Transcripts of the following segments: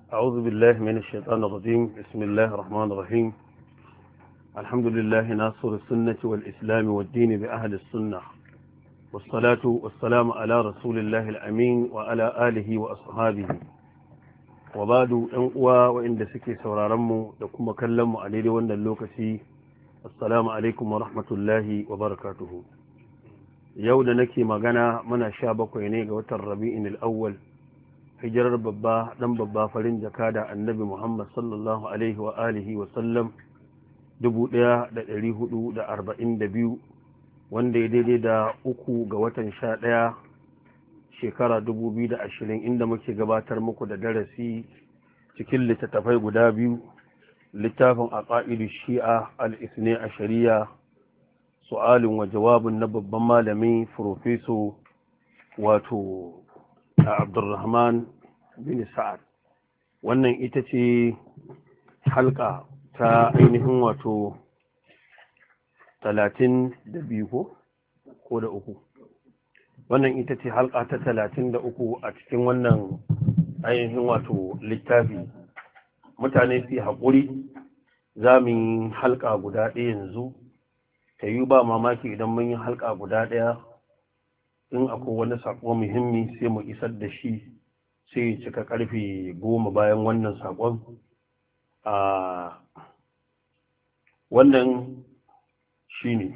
أعوذ بالله من الشيطان الرجيم. بسم الله الرحمن الرحيم. الحمد لله ناصر السنة والإسلام والدين بأهل السنة، والصلاة والسلام على رسول الله الأمين وعلى آله وأصحابه وبعد أنقوى وإن دسكي سورارمو لكم كلموا عليه وأن اللوكسي. السلام عليكم ورحمة الله وبركاته. يوم نكي مغانا من شابك ينيق وتربيئن الأول hijirar babba dan babba farin jaka da annabi Muhammad sallallahu alaihi wa alihi wa sallam 1442 wanda ya daidai da 3 ga watan 11 shekara 2020, inda muke gabatar muku da darasi cikin littattafai guda biyu, littafin aqaidu shi'a al-ithni ashariya su'alun wa jawabun na babban malami professor wato Abdulrahman bin Sa'ad. Wannan ita ce halka ta ainihin wato 32 ko da uku. Wannan ita ce halka ta 33 a cikin wannan ainihin wato littafi. Mutane su haƙuri, za mu yi halka guda ɗaya yanzu, ta yi ba mamaki idan mun yi halka guda ɗaya in akwai wani sako muhimmi sai mu isar da shi, sai cika karfe 10 bayan wannan sakon. Wannan shi ne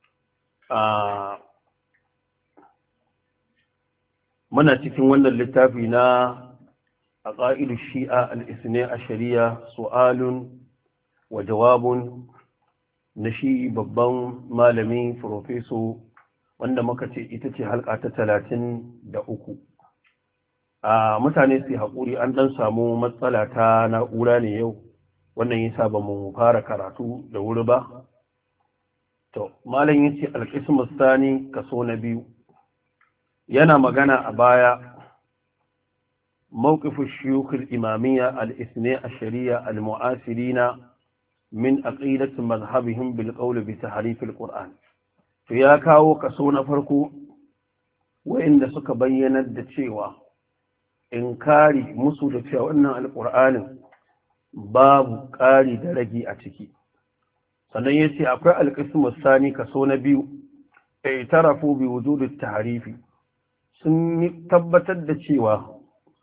muna cikin wannan littafi na aqaidu shi'a al-ithni ashariya su'alun wa jawabun na shi babban malami professor wanda muka ce ita ce halka ta 33. Mutane su haƙuri, an ɗan samu matsala ta na'ura ne yau, wannan yasa ba mu fara karatu da wuri ba. To malam yace al-qismu thani, kaso na biyu, yana magana a baya mawqifu shuyukh al-imamiyya al-ithni ashariya al-mu'asirina min aqidati madhhabihim bil qawl bi tahrif al-Qur'an. To ya kawo kaso na farko wa'inda suka bayyana da cewa inkari musu da cewa wannan alƙur'anin babu ƙari da ragi a ciki. Sannan ya ce akwai alƙismus sani, kaso na biyu, i'tarafu bi wujudit tahrifi, sun tabbatar da cewa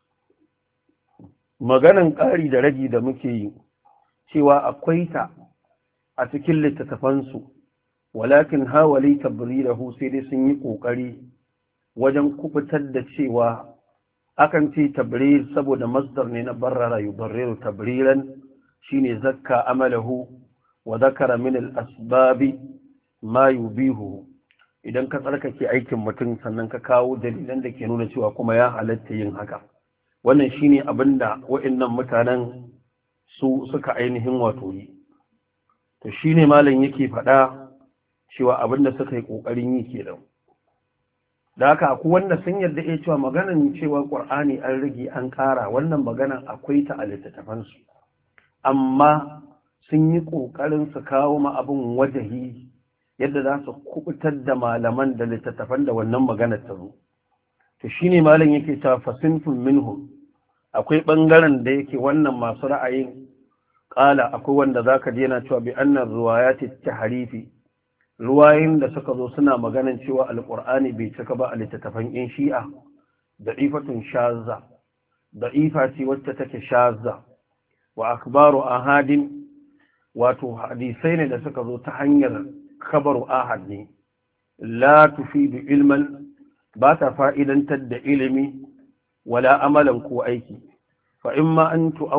maganan ƙari da ragi da muke yi cewa akwai ta a cikin littattafansu, walakin hawali tabridahu, sai dai sun yi ƙoƙari wajen kubutar da cewa akan ce tabrir saboda masdar ne na barrara yubarriru tabriran, shine zakka amalahu wa zakara min al-asbabi ma yubihu. Idan ka tsarkake aikin mutum sannan ka kawo dalilan da ke nuna cewa kuma ya halatta yin haka. Wannan shine abinda wa'annan mutanen su suka ainihin wato yi. To shine malam yake faɗa cewa abinda suka yi ƙoƙarin yi kenan. Da haka akwai wanda sun yarda cewa maganan cewa Qur'ani an rage an ƙara, wannan maganan akwai ta a littattafansu, amma sun yi ƙoƙarin su kawo ma abin wajahi yadda za su kubutar da malaman da littattafan da wannan maganar ta zo. To shine malam yake cewa fasinfun minhum, akwai ɓangaren da yake wannan masu ra'ayin ƙala, akwai wanda zaka ji yana cewa bi annar riwayati tahrifi, ruwayin da suka zo suna maganin cewa alƙur'ani bai cika ba a littattafan yan shi'a da ifatun shazza, da ifa ce wacce take shazza, wa akbaru ahadin, wato hadisai ne da suka zo ta hanyar kabaru ahad ne, la tufidu ilman, ba ta fa'idantar da ilimi wala amalan ko aiki. fa imma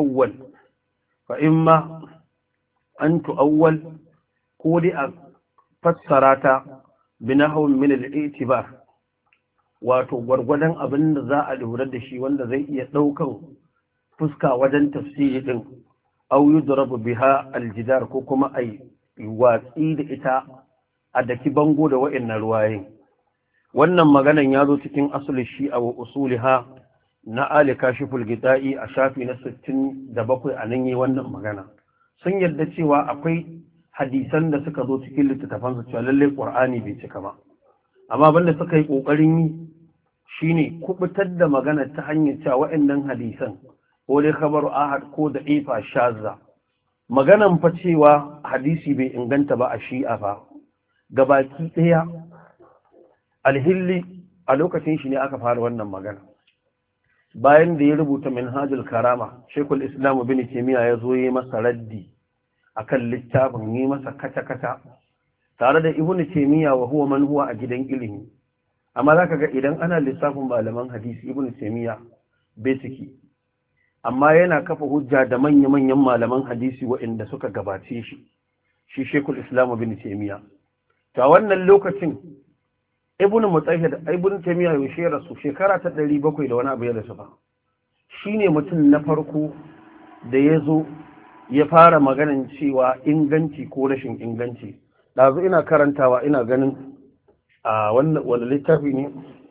an tu'awwal ko dai a fassara ta binahun min al-i'tibar, wato gwargwadon abin da za a lura da shi wanda zai iya ɗaukan fuska wajen tafsiri din, aw yudrabu biha al-jidar, ko kuma ai watsi da ita a daki bango da wa'annan ruwaye. Wannan maganan ya zo cikin asulul shi'a wa usuliha na Ali Kashiful Gida'i a shafi na 67, a nan yi wannan magana. Sun yarda cewa akwai hadisan da suka zo cikin littattafansu cewa lallai Qur'ani bai cika ba, amma banda suka yi ƙoƙarin yi shine kubutar da magana ta hanyar cewa waɗannan hadisan ko dai khabaru ahad ko da ifa shazza. Maganan fa cewa hadisi bai inganta ba a shi'a fa gabaki ɗaya alhilli a lokacin shi ne aka fara wannan magana. Bayan da ya rubuta minhajul karama, Sheikhul Islam Ibn Taymiyyah ya zo yi masa raddi akan littafin, yi masa kata-kata tare da Ibn Taymiyyah wa huwa man huwa a gidan ilimi. Amma zaka ga idan ana lissafin malaman hadisi Ibn Taymiyyah bai ciki, amma yana kafa hujja da manya-manyan malaman hadisi waɗanda suka gabace shi Sheikhul Islam Ibn Taymiyyah. Ta wannan lokacin Ibn Taymiyyah ya shera su shekara ta 700 da wani abu ya rasu ba. Shine mutum na farko da ya zo ya fara maganin cewa inganci ko rashin inganci. Ɗazu ina karantawa ina ganin a wani littafi ne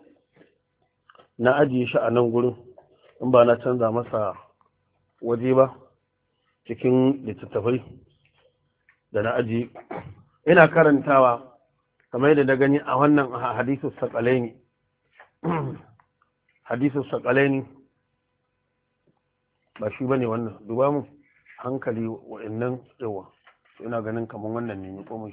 na ajiye shi a nan gurin in ba na canza masa waje ba cikin littattafai da na ajiye. Ina karantawa kamar yadda na gani a wannan hadisu saƙalaini ba shi ba ne wannan, duba mu hankali wa'annan yawa, ina ganin kamar wannan ne komin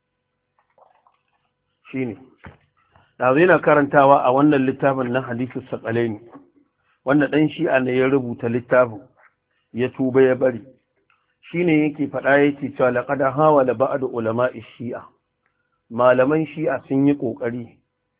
shi ne ɗazu yana karantawa a wannan littafin na hadisu saƙalaini wanda ɗan shi'a ne ya rubuta littafin ya tuba ya bari, shi ne yake faɗa yake cewa laƙada hawa da ba'adu ulama'i shi'a, malaman shi'a sun yi ƙoƙari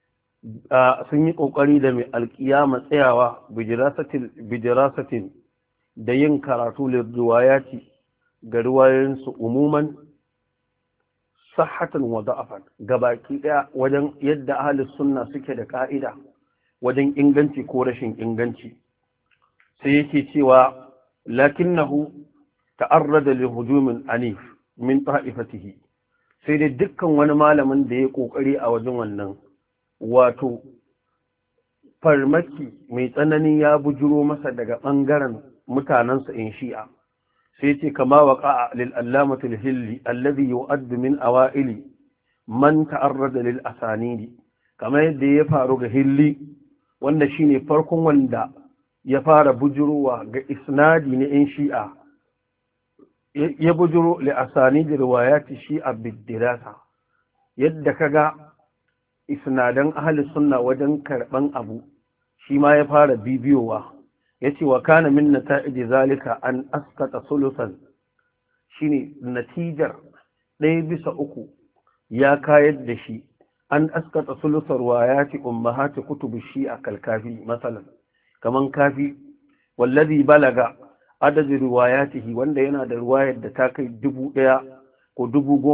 da mai alƙiyama tsayawa bijirasatin da yin karatu da riwayati ga riwayoyinsu umuman sahatan wa da'afan gabaki ɗaya wajen yadda ahlus sunna suke da ƙa'ida wajen inganci ko rashin inganci. Sai yake cewa lakinnahu ta'arrada li hujumin anif min ta'ifatihi, sai dai dukkan wani malamin da ya kokari a wajen wannan wato farmaki mai tsanani ya bujuro masa daga bangaren mutanansa in shi'a. sai ce kama waqa'a lil allamati al-hilli alladhi yu'addu min awaili man ta'arrada lil asanidi, kamar yadda ya faru ga hilli wanda shine farkon wanda ya fara bujurowa ga isnadi na in shi'a, ya bujuro li asanidi riwayati shi'a bidirasa, yadda kaga isnadan ahli sunna wajen karban abu shi ma ya fara bibiyowa. yace wa kana min nata'ij zalika an askata sulusan, shine natijar 1/3 ya kayar da shi an askata sulusar wayati ummahati kutubu shi'a kalkafi masalan, kaman kafi wallazi balaga adad riwayatihi, wanda yana da riwayar da ta kai 1000 ko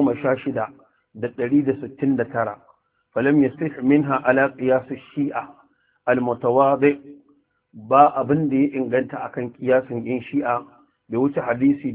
16169 falam yasih minha ala qiyas shi'a al-mutawadi, ba abin da ya inganta akan kiyasin yin shi'a bai wuce hadisi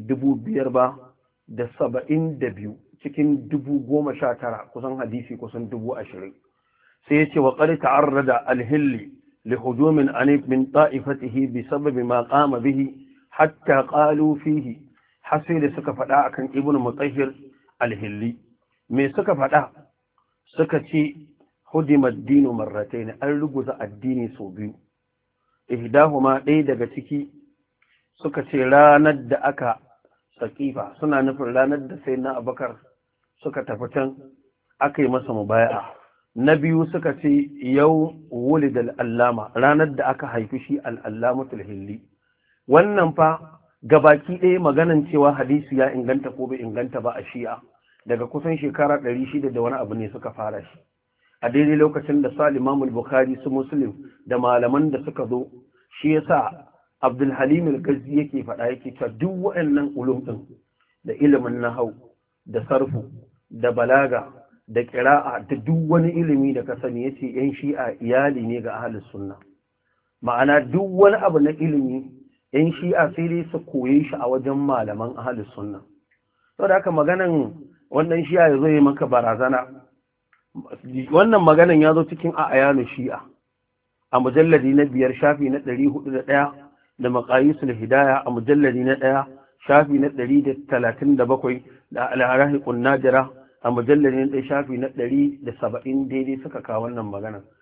5,072 cikin 19,000 kusan hadisi kusan 20,000. sai yace wa qad ta'arrada al-hilli li hujumin anif min ta'ifatihi bi sababi ma qama bihi hatta qalu fihi, hasi da suka faɗa akan ibnu mutahhir al-hilli. me suka faɗa? suka ce hudima ad-dinu marratayn, an ruguza addini sau biyu. ihdahuma, ɗaya daga ciki suka ce ranar da aka saƙifa, suna nufin ranar da sai na abakar suka tafi can aka yi masa mubaya'a. na biyu suka ce yau wulida al'allama, ranar da aka haifi shi al'allamatul hilli. wannan fa gabaki ɗaya maganan cewa hadisi ya inganta ko bai inganta ba a shi'a daga kusan shekara 600 da wani abu ne suka fara shi, a daidai lokacin da sa Imam Bukhari su Muslim da malaman da suka zo. shi yasa Abdul Halim al-Ghazi yake faɗa yake cewa duk waɗannan ulum din da ilimin nahwu da sarfu da balaga da qira'a da duk wani ilimi da ka sani yace yan shi'a iyali ne ga ahlus sunna. ma'ana duk wani abu na ilimi yan shi'a sai dai su koye shi a wajen malaman ahlus sunna. saboda haka maganan wannan shi'a yazo yi maka barazana, wannan maganan ya zo cikin ayanu shi'a a mujalladi na 5 shafi na 401 da maqayisul hidaya a mujalladi na 1 shafi na 137 da al-harahiqun nadira a mujalladi na 1 shafi na 170 daidai suka kawo wannan maganan.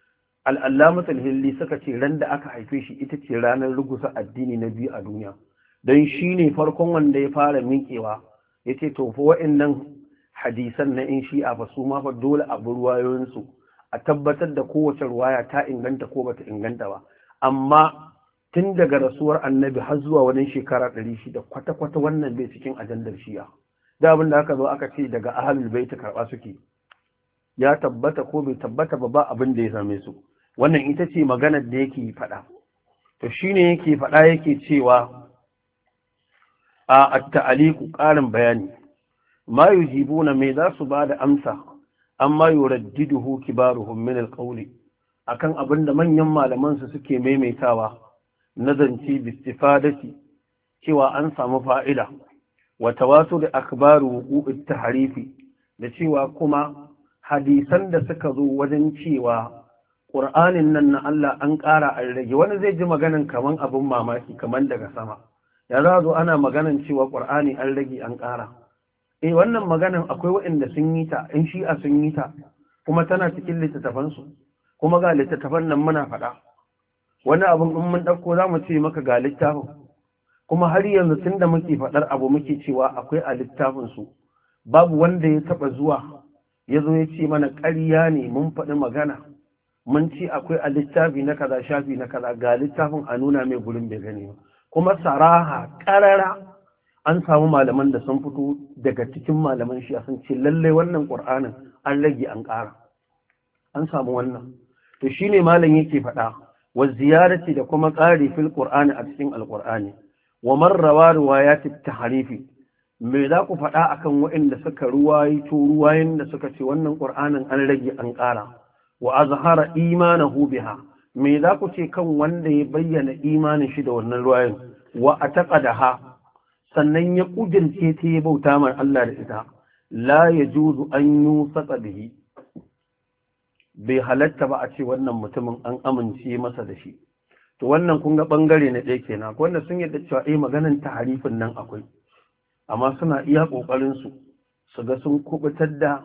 al'allamatul hilli suka ce ran da aka haife shi ita ce ranar rugusa addini na biyu a duniya, don shi ne farkon wanda ya fara miƙewa ya ce to fa wa'annan hadisan na in shi'a fa su ma fa dole a bi ruwayoyinsu a tabbatar da kowace ruwaya ta inganta ko bata inganta ba, amma tun daga rasuwar annabi har zuwa wani shekara 600 kwata-kwata wannan bai cikin ajandar shi'a. Da abin da aka zo aka ce daga ahlul bait karɓa suke, ya tabbata ko bai tabbata ba abin da ya same su. Wannan ita ce maganar da yake faɗa. To shine yake faɗa yake cewa a at-ta'liqu ƙarin bayani ma yujibuna me za su ba da amsa amma yuraddiduhu kibaruhum min al-qawli akan abin da manyan malaman su suke maimaitawa nazanci bistifadati cewa an samu fa'ida wa tawasul akbaru wuqu'it tahrifi da cewa kuma hadisan da suka zo wajen cewa Qur'anin nan na Allah an ƙara an rage. Wani zai ji maganan kaman abin mamaki kaman daga sama, ya za zo ana maganan cewa Qur'ani an rage an ƙara. Wannan maganan akwai waɗanda sun yi ta, in shi'a sun yi ta kuma tana cikin littattafansu, kuma ga littattafan nan muna faɗa. Wani abin in mun ɗauko za mu ce maka ga littafin, kuma har yanzu tun da muke faɗar abu muke cewa akwai a littafinsu, babu wanda ya taɓa zuwa ya zo ya ce mana ƙarya ne mun faɗi magana, mun ce akwai a littafi na kaza shafi na kaza ga littafin a nuna mai gurin bai gani ba. Kuma saraha ƙarara an samu malaman da sun fito daga cikin malaman shi sun ce lallai wannan ƙur'anin an rage an ƙara, an samu wannan. To shine malam yake faɗa wa ziyarati da kuma ƙari fil qur'ani a cikin alqur'ani wa marrawa riwayat tahrifi. Me za ku faɗa akan waɗanda suka ruwayen da suka ce wannan qur'anin an rage an ƙara wa azhara imanahu biha? Me za ku ce kan wanda ya bayyana imanin shi da wannan ruwayen wa ataqadaha sannan ya kudirce ta ya bauta mai Allah da ita, la yajuzu an yusata bihi, bai halatta ba a ce wannan mutumin an amince masa da shi. To wannan kun ga bangare na ɗaya kenan, wanda sun yadda cewa maganan taharifin nan akwai, amma suna iya kokarin su ga sun kubutar da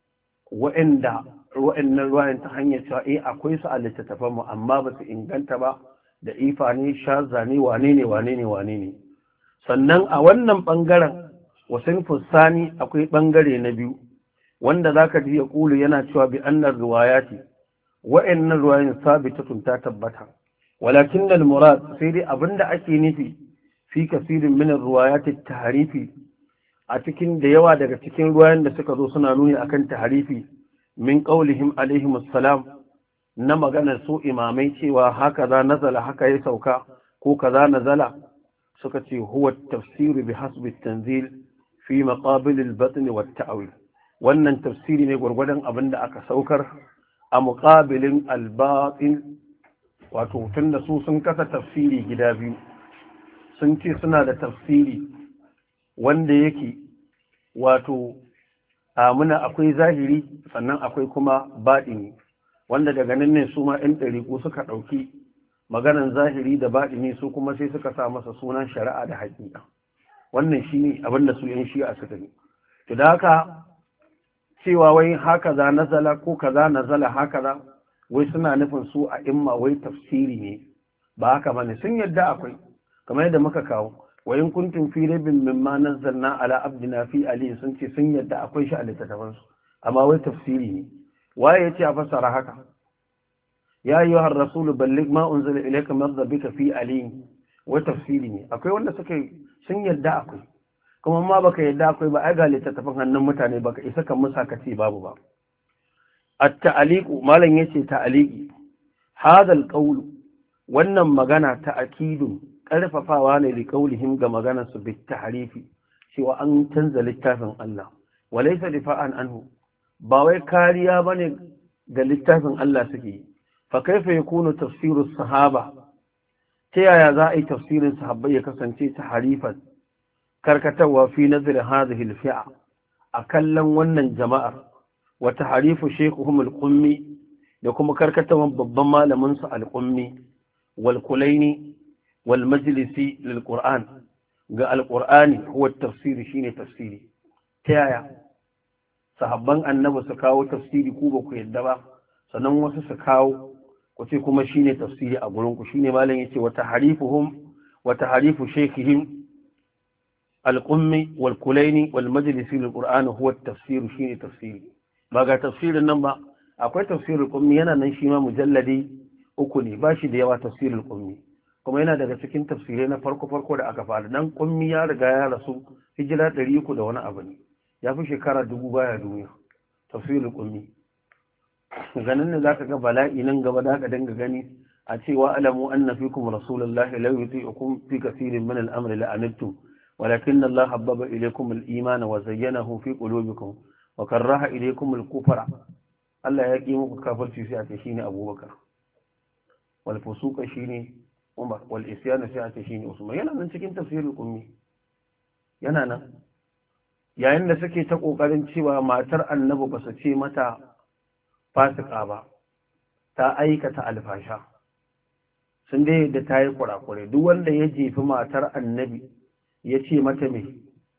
wa'annan ruwayan ta hanyar cewa akwai su a littattafan mu amma ba su inganta ba, da ifa ne shaza ne wane ne. Sannan a wannan bangaren wasin fussani akwai bangare na biyu wanda zaka ji ya kulu yana cewa bi annar riwayati wa'annan riwayoyin sabitatun ta tabbata, walakin al murad sai dai abinda ake nufi fi kasirin min riwayati tahrifi a cikin da yawa daga cikin riwayoyin da suka zo suna nuni akan tahrifi min qaulihim alaihim assalam, na maganar su imamai cewa haka za nazala haka ya sauka ko kaza nazala, suka ce huwa tafsiru bi hasbi tanzil fi maqabil al-batn wa at-ta'wil. Wannan tafsiri ne gurgurdan abinda aka saukar a muqabilin al-batin, wato tunda su sun kasa tafsiri gida biyu, sun ce suna da tafsiri wanda yake wato muna akwai zahiri sannan akwai kuma batini, wanda daga nan ne su ma ɗan ɗariƙu suka ɗauki maganan zahiri da baɗini su kuma sai suka sa masa sunan shari'a da haƙiƙa. Wannan shi ne abin da su ‘yan shi'a suka yi. To da haka cewa wai haka za nazala ko kaza nazala haka za, wai suna nufin su a imma wai tafsiri ne, ba haka ba ne, sun yadda akwai, kamar yadda muka kawo wa in kuntum fi raibin mimma nazzalna ala abdina fi ali, sun ce sun yadda akwai shi a littattafansu, amma wai tafsiri ne. Waye ya ce a fassara haka? ya yi wa rasulu ballig ma unzila ilayka min rabbika fi ali, wa tafsiri ne. Akwai wanda suka sun yadda akwai, kuma ma baka yadda akwai ba ai ga littattafan hannun mutane baka isa kan musa ka ce babu ba. At-ta'liqu malan yace ta'liqi hada al-qawl, wannan magana ta akidun karfafawa ne li qawlihim ga maganar su bi tahrifi cewa an canza littafin Allah, walaysa difa'an anhu, ba wai kariya bane ga littafin Allah suke yi. Fa kaifa yakunu tafsiru sahaba, ta yaya za a yi tafsirin sahabbai ya kasance ta harifan karkatawa fi nazar hadhihi al-fi'a a kallon wannan jama'ar, wa tahrifu shaykhuhum al-qummi, da kuma karkatawan babban malamin su al-qummi wal kulaini wal majlisi lil qur'an ga al-qur'ani huwa tafsiri shine tafsiri. Ta yaya sahabban annabi su kawo tafsiri ku ba ku yadda ba, sannan wasu su kawo ku ce kuma shine tafsiri a gurin ku shine malam yace wa tahrifu shaykhihim al-qummi wal kulaini wal majlisi lil qur'an huwa at-tafsir shine tafsiri ba ga tafsirin nan ba akwai tafsirul qummi yana nan shi ma mujalladi 3 ne ba shi da yawa tafsirul qummi kuma yana daga cikin tafsirai na farko da aka fara dan qummi ya riga ya rasu hijira 300 da wani abu ne ya fi shekara 1000 baya duniya tafsirul qummi ganin ne zaka ga bala'i nan gaba da ka dinga gani a cewa alamu anna fikum rasulullahi la yuti'ukum fi kaseerin min al-amri la'antum walakinna Allah habbaba ilaykum al-iman wa zayyanahu fi qulubikum wa karaha ilaykum al-kufra Allah ya ki muku kafirci sai a ce shine Abubakar wal fusuqa shine Umar wal isyan sai a ce shine Usman yana nan cikin tafsirul qummi yana nan yayin da suke ta kokarin cewa matar annabi ba su ce mata fasika ba ta aikata alfasha sun dai da ta yi kurakure duk wanda ya jefi matar annabi ya ce mata me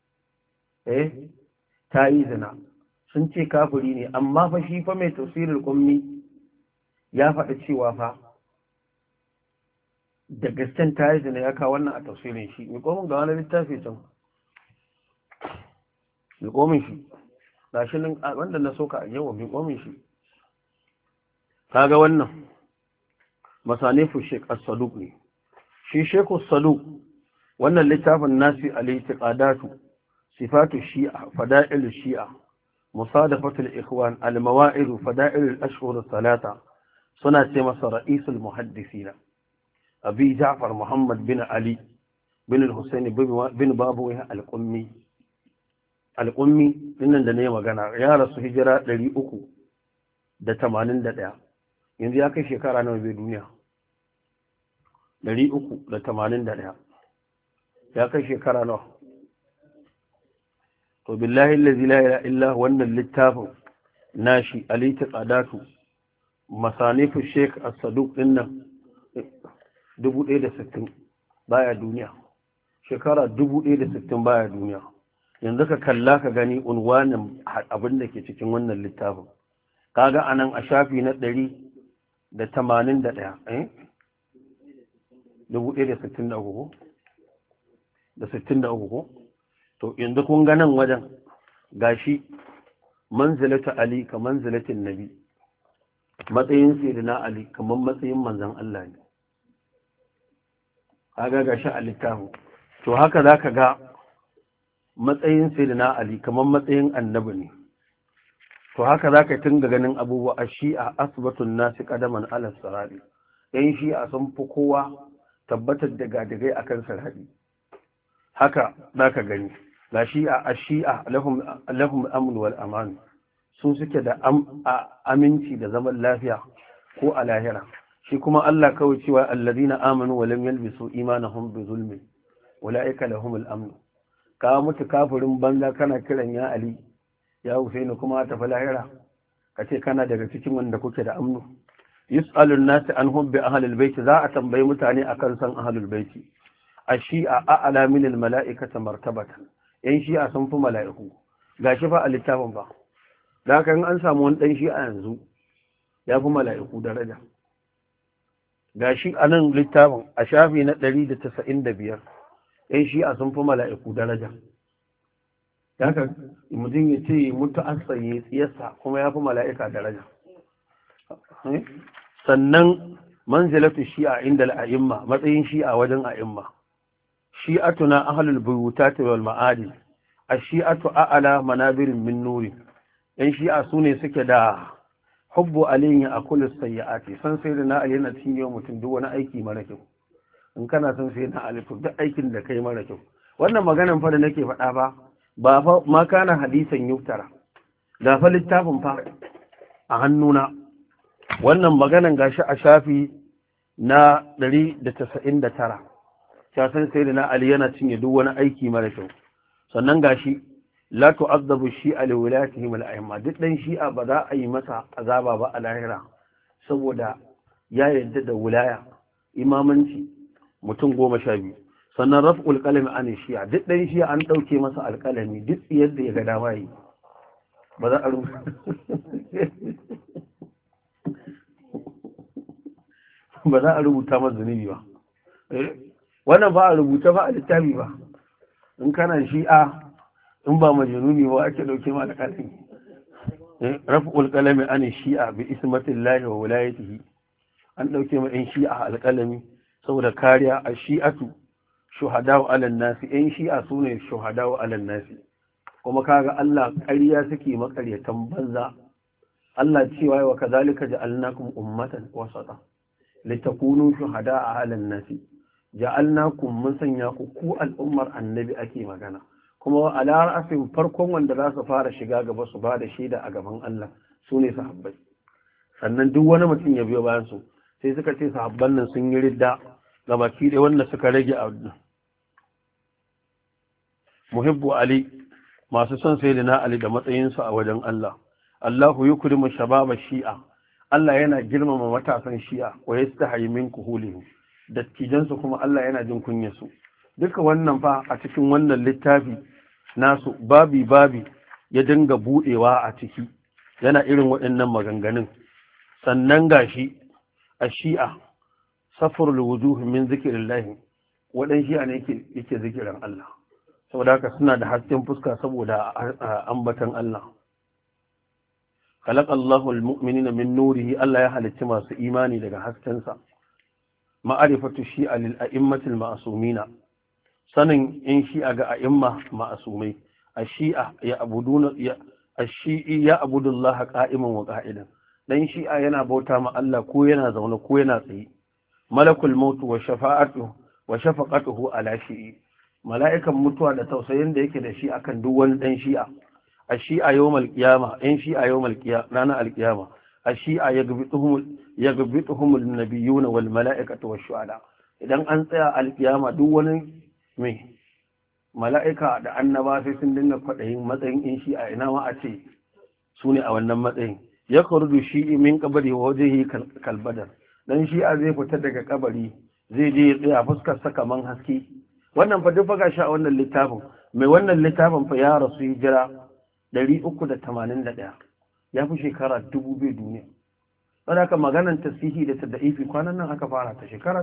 ta yi zina sun ce kafiri ne amma fa shi fa mai tafsirul qummi ya faɗi cewa fa da gasken ta yi zina ya kawo wannan a tafsirin shi mai komin ga wani littafi can mai komin shi ga shi nan wanda na soka a yawa mai komin shi kaga wannan masanifu Sheikh As-Saduq ne shi Sheikh As-Saduq wannan littafin nasi al-i'tiqadatu sifatu shi'a fada'il shi'a musadafatu al-ikhwan al-mawa'id fada'il al-ashhur al-thalatha suna ce masa ra'isul muhaddisina abi Ja'far Muhammad bin Ali bin al-Husayn bin Babu al-Qummi dinnan da ne magana ya rasu hijira 381 yanzu ya kai shekara nawa bai duniya 381 ya kai shekara nawa to billahi allazi la ilaha illa wannan littafin nashi al-i'tiqadatu masanifu Sheikh As-Saduq dinnan 1060 baya duniya shekara 1060 baya duniya yanzu ka kalla ka gani unwanin abin da ke cikin wannan littafin kaga anan a shafi na 181 1163 da 63 to yanzu kun ga nan wajen gashi manzilatu ali ka manzilatin nabi matsayin sayyidina ali kamar matsayin manzon Allah ne kaga gashi a littafin to haka zaka ga matsayin sayyidina ali kamar matsayin annabi ne to haka zaka tunga ganin abubuwa a shi'a asbatun nasi qadaman ala sarari yan shi'a sun fi kowa tabbatar da gadigai akan sarari haka zaka gani ga shi'a ash-shi'a lahum amn wal aman su suke da aminci da zaman lafiya ko a lahira shi kuma Allah kawai cewa alladhina amanu wa lam yalbisu imanahum bi zulmin ulaika lahumul amn ka mutu kafirin banza kana kiran ya Ali ya Husaini kuma ta fa lahira kace kana daga cikin wanda kuke da amnu yus'alun nas an hubbi ahlul bait za a tambayi mutane akan san ahlul bait ash-shi'a a'la min al-mala'ikati martabatan yan shi'a sun fi mala'iku gashi fa a littafin ba da kan an samu wani dan shi'a yanzu ya fi mala'iku daraja gashi a nan littafin a shafi na 195 yan shi'a sun fi mala'iku daraja haka mutum ya ce mutu an tsaye tsiyarsa kuma ya fi mala'ika daraja sannan manzilatu shi'a inda al'a'imma matsayin shi'a wajen a'imma shi'atuna ahlul buyutati wal ma'adi ash-shi'atu a'la manabirin min nuri yan shi'a sune suke da hubbu aliyin akulu sayyi'ati san sai da na ali yana cinye mutum duk wani aiki mara kyau in kana san sai na ali duk aikin da kai mara kyau wannan maganan fa da nake faɗa ba fa ma kana hadisan yuftara da fa littafin fa a hannuna wannan maganan gashi a shafi na 199 ya san sai da na ali yana cinye duk wani aiki mara kyau sannan gashi la tu'adhabu shi'a li wilayatihim al-a'imma duk dan shi'a ba za a yi masa azaba ba a lahira saboda ya yarda da wilaya imamanci mutum 12 sannan raf'ul qalami an shi'a duk dan shi'a an dauke masa alqalami duk yadda ya ga dama yi ba za a rubuta ba za a rubuta masa zunubi ba wannan ba a rubuta ba a littafi ba in kana shi'a in ba majnuni ba ake dauke ma alƙalami raf'ul qalami an shi'a bi ismatillahi wa wilayatihi an dauke ma in shi'a alƙalami saboda kariya a shi'atu shuhada'u 'alan nasi in shi'a sune shuhada'u 'alan nasi kuma kaga Allah ƙarya suke makaryatan banza Allah cewa wa kadhalika ja'alnakum ummatan wasata litakunu shuhada'a 'alan nasi ja'alnakum mun sanya ku al'ummar annabi ake magana kuma a ra'asin farkon wanda za su fara shiga gaba su ba da shaida a gaban Allah su ne sahabbai sannan duk wani mutum ya biyo bayan su sai suka ce sahabban nan sun yi ridda ga baki da wanda suka rage a muhibbu ali masu son sayyidina ali da matsayinsu a wajen Allah Allahu yukrimu shababa shi'a Allah yana girmama matasan shi'a wa yastahi min kuhulihim dattijansu kuma Allah yana jin kunyarsu duka wannan fa a cikin wannan littafi nasu babi ya dinga budewa a ciki yana irin waɗannan maganganun sannan gashi a shi'a safrul wujuh min zikrillah wadan shi'a ne yake zikirin Allah saboda haka suna da hasken fuska saboda ambatan Allah khalaqa Allahu al-mu'minina min nurihi Allah ya halicci masu imani daga haskensa ma'arifatu shi'a lil a'immatil ma'sumina sanin in shi'a ga a'imma ma'asumai ash-shi'a ya abuduna ash-shi'i ya abudullaha qa'iman wa qa'idan dan shi'a yana bauta ma Allah ko yana zaune ko yana tsaye malakul maut wa shafaqatuhu ala shi'i mala'ikan mutuwa da tausayin da yake da shi akan duk wani dan shi'a ash-shi'a yawmal qiyama in shi'a yawmal qiyama ranar al-qiyama ash-shi'a yagbituhum an-nabiyyun wal mala'ikatu wash-shuhada idan an tsaya al-qiyama duk wani mai mala'ika da annaba sai sun dinga kwaɗayin matsayin in shi a ina ma a ce su ne a wannan matsayin ya kurdu shi min kabari waje yi kalbadar dan shi a zai fita daga kabari zai je ya tsaya fuskar sa kaman haske wannan fa duk faga shi a wannan littafin mai wannan littafin fa ya rasu hijira 381 ya fi shekara 2000 duniya saboda haka maganar tasihi da tadaifi kwanan nan aka fara ta shekara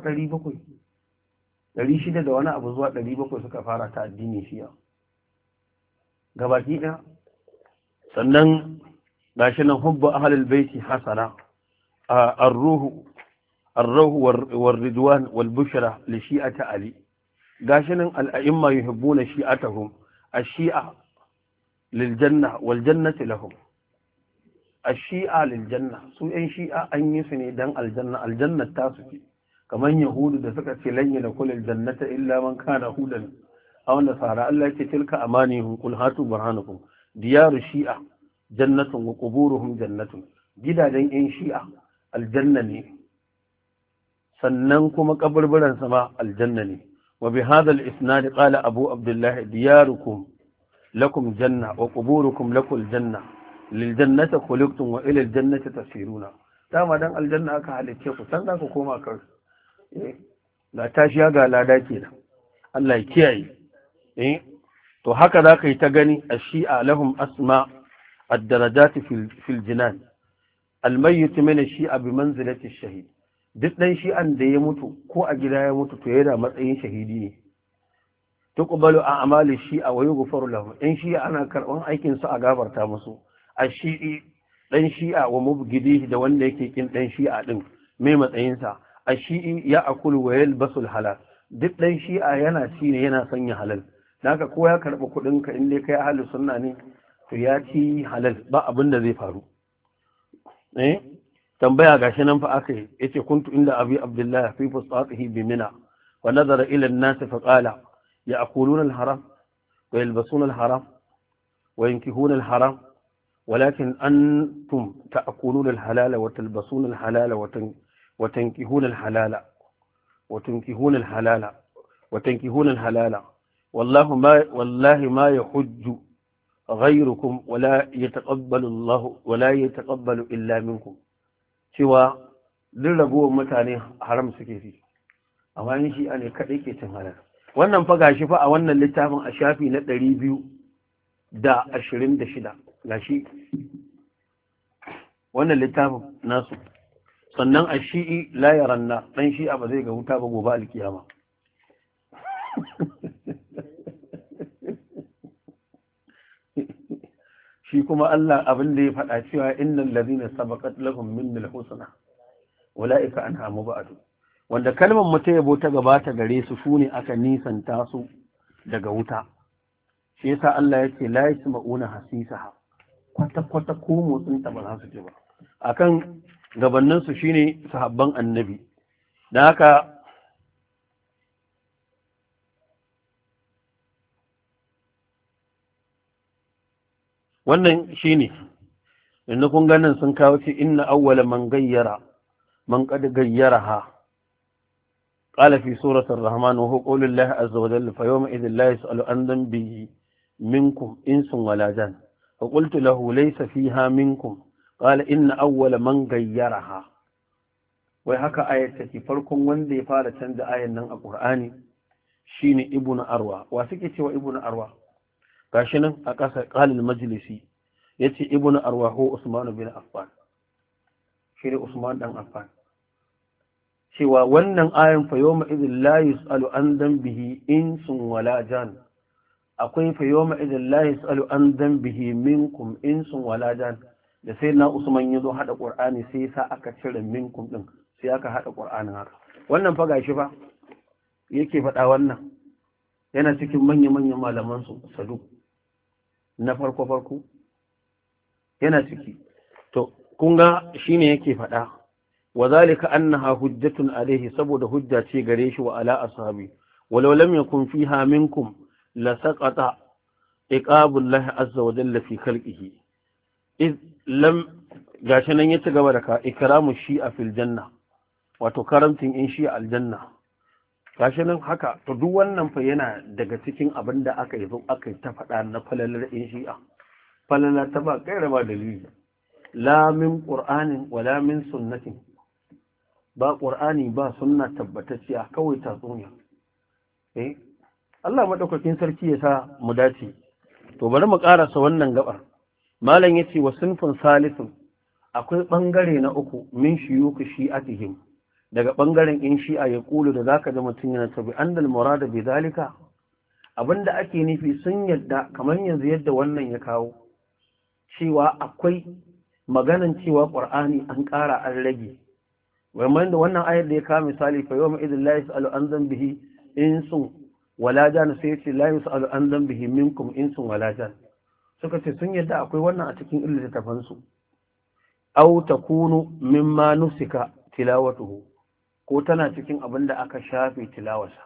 600 da wani abu zuwa 700 suka fara ta addini shiya gabaki ɗaya sannan gashi nan hubbu ahlul baiti hasana ar-ruhu war ridwan wal bushra li shi'ati ali gashi nan al-a'imma yuhibbuna shi'atahum ash-shi'a lil janna wal jannati lahum ash-shi'a lil janna su yan shi'a an yi su ne dan aljanna aljannat ta su ce kamar yahudu da suka ce lan yana kulil jannata illa man kana hudan aw nasara Allah yake tilka amanihum qul hatu burhanakum diyaru shi'a jannatun wa quburuhum jannatun gidajen yan shi'a aljanna ne sannan kuma kaburburan sama aljanna ne wa bi hadha al-isnad qala abu abdullah diyarukum lakum janna wa quburukum lakul janna lil jannati khuliqtum wa ila al-jannati tasiruna dama dan aljanna aka halice ku san za ku koma kai ga tashiya ga lada kenan Allah ya kiyaye to haka zaka yi ta gani ash-shi'a lahum asma ad-darajat fil jinan al-mayyit min ash-shi'a bi manzilati ash-shahid duk dan shi'an da ya mutu ko a gida ya mutu to yana matsayin shahidi ne tuqbalu a'malu ash-shi'a wa yughfaru lahum in shi'a ana karban aikin su a gafarta musu ash-shi'i dan shi'a wa mubghidihi da wanda yake kin dan shi'a din mai matsayin sa ash-shi'i ya akulu wa yalbasu al-halal duk dan shi'a yana ci ne yana sanya halal naka ko ya karbi kudin ka in dai kai ahli sunna ne to ya ci halal ba abin da zai faru tambaya gashi nan fa akai yace kuntu inda abi abdullah fi fusatihi bi mina wa nazara ila an-nas fa qala ya'kuluna al-haram wa yalbasuna al-haram wa yankihuna al-haram ولكن أنتم تأكلون الحلال وتلبسون الحلال وتنكهون الحلال وتنكهون الحلال وتنكهون الحلال والله ما يحج غيركم ولا يتقبل الله ولا يتقبل إلا منكم سوى للربو متاني حرم سكيفي amma yin shi ne kaɗai ke cin halal wannan fa gashi fa a wannan littafin a shafi na 226 gashi wannan littafin nasu sannan a shi'i la yaranna dan shi'a ba zai ga wuta ba gobe alkiyama shi kuma Allah abin da ya faɗa cewa innal ladina sabaqat lahum minnal husna ulaika anha mubadu wanda kalmar mu ta yabo ta gabata gare su shine aka nisanta su daga wuta shi yasa Allah yake la yasma'una hasisaha kwata kwata ko motsin ta ba za su ji ba akan gabannin su shine sahabban annabi dan haka wannan shine inda kun ganin sun kawo ce inna awwala man gayyara man qad gayyaraha qala fi surati ar-rahman wa huwa qawlu llahi azza wa jalla fa yawma idhin la yas'alu an dhanbihi minkum insun wala jan fa qultu lahu laysa fiha minkum qala inna awwala man gayyaraha wai haka ayat take farkon wanda ya fara canza ayan nan a qur'ani shine ibnu arwa wa suke cewa ibnu arwa gashi nan a ƙasa ƙalil majalisi ya ce ibn arwaho usman bin affan shi ne usman dan affan cewa wannan ayan fa yawma idhin la yus'alu an dhanbihi insun wala jan akwai fa yawma idhin la yus'alu an dhanbihi minkum insun wala jan da sai na usman yazo hada qur'ani sai sa aka cire minkum din sai aka hada qur'anin haka wannan fa gashi fa yake faɗa wannan yana cikin manya-manyan malaman su sadu na farko yana ciki to kun ga shine yake faɗa wa zalika annaha hujjatun alaihi saboda hujja ce gare shi wa ala ashabi walau lam yakun fiha minkum la saqata iqabullahi azza wa jalla fi khalqihi id lam gashi nan ya ci gaba da ka ikramu shi'a fil janna wato karamtin in shi'a aljanna gashi nan haka to duk wannan fa yana daga cikin abin da aka yi aka ta faɗa na falalar in shi'a falala ta ba kaira ba dalili la min qur'anin wala min sunnatin ba qur'ani ba sunna tabbatacciya kawai tatsuniya Allah madaukakin sarki ya sa mu dace to bari mu karasa wannan gabar malam yace wa sunfun salisun akwai bangare na uku min shiyuku shi'atihim daga ɓangaren in shi'a ya ƙulu da zaka ga mutum yana tabi annal murada bi zalika abinda ake nufi sun yadda kamar yanzu yadda wannan ya kawo cewa akwai maganan cewa qur'ani an ƙara an rage wannan da wannan ayar da ya kawo misali fa yawma idhil la yas'alu an dhanbihi insun wala jan sai ya ce la yas'alu an dhanbihi minkum insun wala jan suka ce sun yadda akwai wannan a cikin littafan su aw takunu mimma nusika tilawatuhu ko tana cikin abin da aka shafe tilawarsa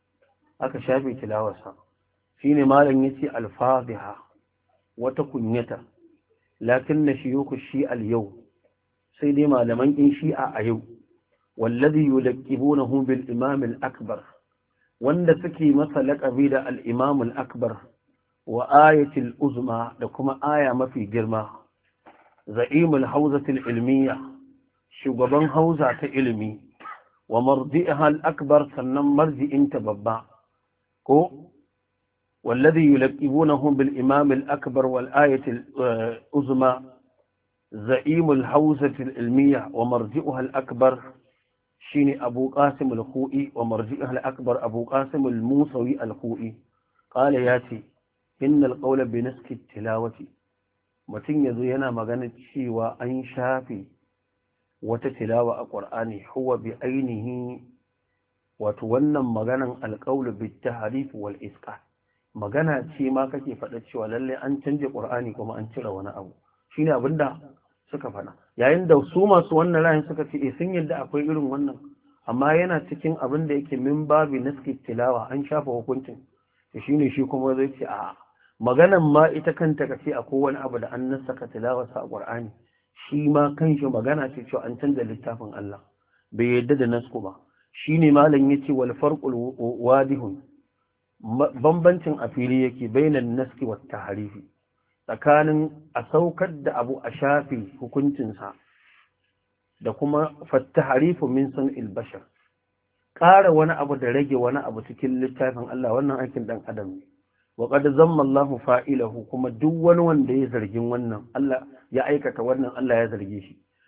shine malam yace al-fadhiha wata kunyata lakin na shiyuku shi'a al-yau sai dai malaman in shi'a a yau wallazi yulaqibunahu bil imam al-akbar wanda suke masa laqabi da al-imam al-akbar wa ayatul uzma da kuma aya mafi girma za'imul hawzatil ilmiyya shugaban hauza ta ilimi wa marji'aha al-akbar sannan marji'inta babba ko wallazi yulaqibunahu bil imam al-akbar wal ayati al-uzma za'im al-hawzati al-ilmiyya wa marji'uha al-akbar shine abu qasim al-khu'i wa marji'uha al-akbar abu qasim al-musawi al-khu'i qala yati innal qawla bi naski tilawati mutun yazo yana magana cewa an shafi wata tilawa a ƙwar'ani huwa bi ainihi wato wannan maganan alƙaulu bi tahrif wal isqa magana ce ma kake faɗa cewa lalle an canje ƙwar'ani kuma an cire wani abu shine abinda suka faɗa yayin da su masu wannan rayin suka ce sun yadda akwai irin wannan amma yana cikin abin da yake min babi naski tilawa an shafa hukuncin to shine shi kuma zai ce a maganan ma ita kanta kace akwai wani abu da an nasaka tilawarsa a ƙwar'ani shi ma kanshi magana ce cewa an canza littafin Allah bai yadda da nasku ba shine malam yace wal farqul wadihun bambancin a fili yake bainan naski wat tahrifi tsakanin a saukar da abu a shafi hukuncin sa da kuma fattaharifu min sun'il bashar ƙara wani abu da rage wani abu cikin littafin Allah wannan aikin dan adam ne wa qad zamma Allahu fa'ilahu kuma duk wani wanda ya zargin wannan Allah ya aikata wannan Allah ya zarge shi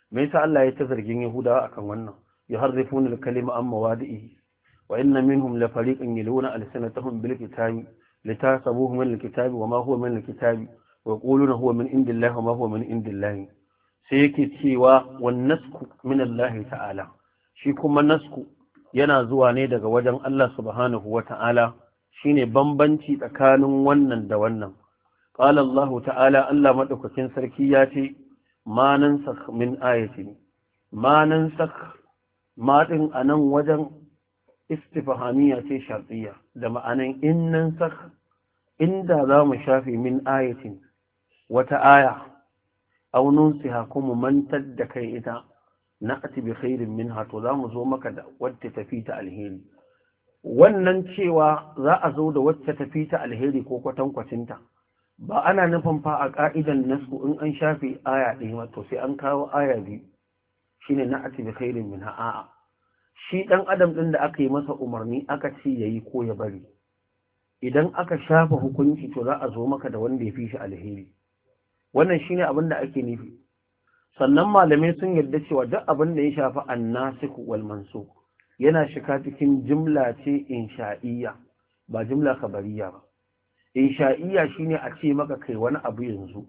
me yasa Allah ya ta zargin Yahudawa akan wannan yuharrifuna al-kalima amma wadi'i wa inna minhum la fariqan yaluna alsanatahum bil kitabi litasabuhu min al-kitabi wa ma huwa min al-kitabi wa yaquluna huwa min indillahi wa ma huwa min indillahi sai yake cewa wan nasku min Allah ta'ala shi kuma nasku yana zuwa ne daga wajen Allah subhanahu wa ta'ala shine bambanci tsakanin wannan da wannan qala Allah ta'ala Allah madaukakin sarki ya ce ma nansakh min ayatin ma nansakh ma din anan wajen istifhamiya ce shartiyya da ma'anan in nansakh inda za mu shafi min ayatin wata aya aw nunsiha kuma mantar da kai ita na'ati bi khairin minha to za mu zo maka da wacce tafi ta alheri wannan cewa za a zo da wacce tafi ta alheri ko kwatankwacinta ba ana nufin fa a ka'idan nasu in an shafi aya ɗaya to sai an kawo aya biyu shine na'ati bi khairin minha a'a shi dan adam din da aka yi masa umarni aka ce yayi ko ya bari idan aka shafa hukunci to za a zo maka da wanda ya fi shi alheri wannan shine abin da ake nufi sannan malamai sun yarda cewa duk abin da ya shafi annasikh wal mansukh yana shiga cikin jumla ce insha'iyya ba jumla khabariyya ba insha'iyya shine a ce maka kai wani abu yanzu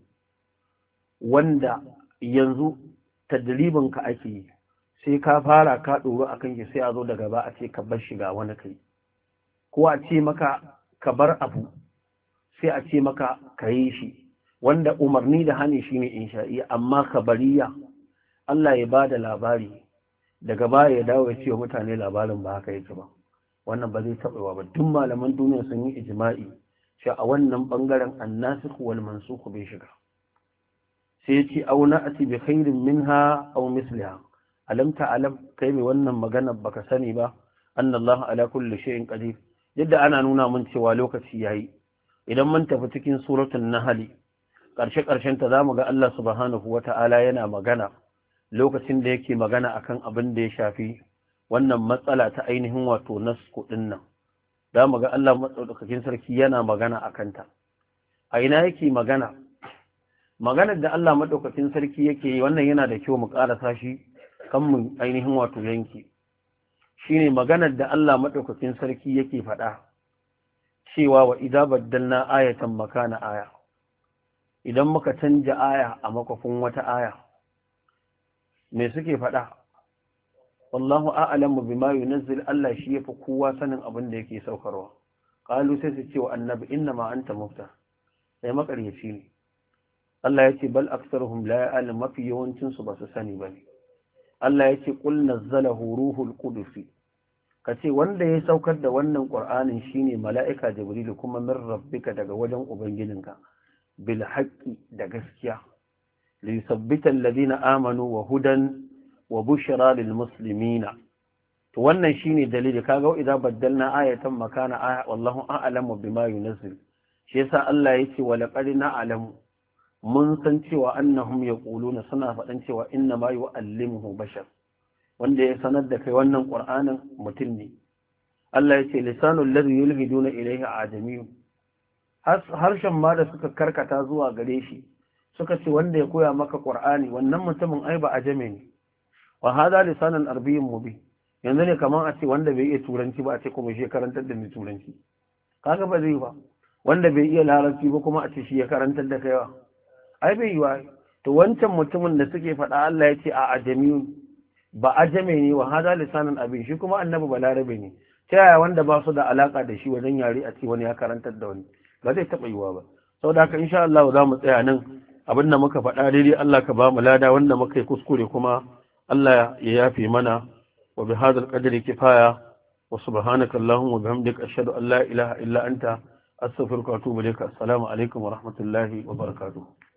wanda yanzu tadribin ka ake yi sai ka fara ka doro akan shi sai a zo daga ba a ce ka bar shiga wani kai ko a ce maka ka bar abu sai a ce maka ka yi shi wanda umarni da hani shine insha'i amma kabariya Allah ya bada labari daga baya ya dawo ya ce wa mutane labarin ba haka yake ba wannan ba zai taɓa ba duk malaman duniya sun yi ijma'i cewa a wannan bangaren annasikh wal mansukh bai shiga sai ya ce aw na'ti bi khairin minha aw misliha alam ta'lam kai mai wannan magana baka sani ba annallahu ala kulli shay'in qadir yadda ana nuna mun cewa lokaci yayi idan mun tafi cikin suratul nahl ƙarshe-ƙarshenta za mu ga Allah subhanahu wa ta'ala yana magana lokacin da yake magana akan abin da ya shafi wannan matsala ta ainihin wato nasku ɗin nan. Za mu ga Allah matsaukakin sarki yana magana a kanta. A ina yake magana? Maganar da Allah maɗaukakin sarki yake yi wannan yana da kyau mu ƙarasa shi kan mu ainihin wato yanki. Shi ne maganar da Allah maɗaukakin sarki yake faɗa cewa wa idza baddalna ayatan makana aya. Idan muka canja aya a makofin wata aya me suke faɗa wallahu a'lamu bima yunzil Allah shi yafi kowa sanin abin da yake saukarwa qalu sai su ce wa annabi inna ma anta muftar sai makaryaci ne Allah yace bal aktsaruhum la ya'lam mafi yawancin su ba su sani bane Allah yace qul nazzalahu ruhul qudus kace wanda ya saukar da wannan qur'anin shine mala'ika jibril kuma min rabbika daga wajen ubangijinka بالحق da gaskiya ليثبت الذين آمنوا وهدى وبشرى للمسلمين to wannan shine dalili kaga idan baddalna ayatan makana aya wallahu a'lamu bima yunzil shi yasa Allah yace wa laqad na'lamu mun san cewa annahum yaquluna suna faɗan cewa inna ma yu'allimuhu bashar wanda ya sanar da kai wannan qur'anin mutum ne Allah yace lisanul ladhi yulhiduna ilayhi ajamiyun harshen ma da suka karkata zuwa gare shi suka ce wanda ya koya maka Qur'ani wannan mutumin ai ba ajame ne wa hada lisanan arabiyyin mubin yanzu ne kaman a ce wanda bai iya turanci ba a ce kuma shi karantar da ni turanci kaga ba zai ba wanda bai iya larabci ba kuma a ce shi ya karantar da kaiwa ai bai yi wa to wancan mutumin da suke faɗa Allah ya ce a ajamiyun ba ajame ne wa hada lisanan abin shi kuma annabi ba larabe ne ta yaya wanda ba su da alaka da shi wajen yare a ce wani ya karantar da wani ba zai taɓa yiwa ba sau da haka insha Allah za mu tsaya nan abin da muka faɗa daidai Allah ka ba mu lada wanda muka yi kuskure kuma Allah ya yafe mana wa bi hadal qadri kifaya wa subhanaka allahumma wa bihamdika ashhadu an la ilaha illa anta astaghfiruka wa atubu ilaik assalamu alaikum wa rahmatullahi wa barakatuh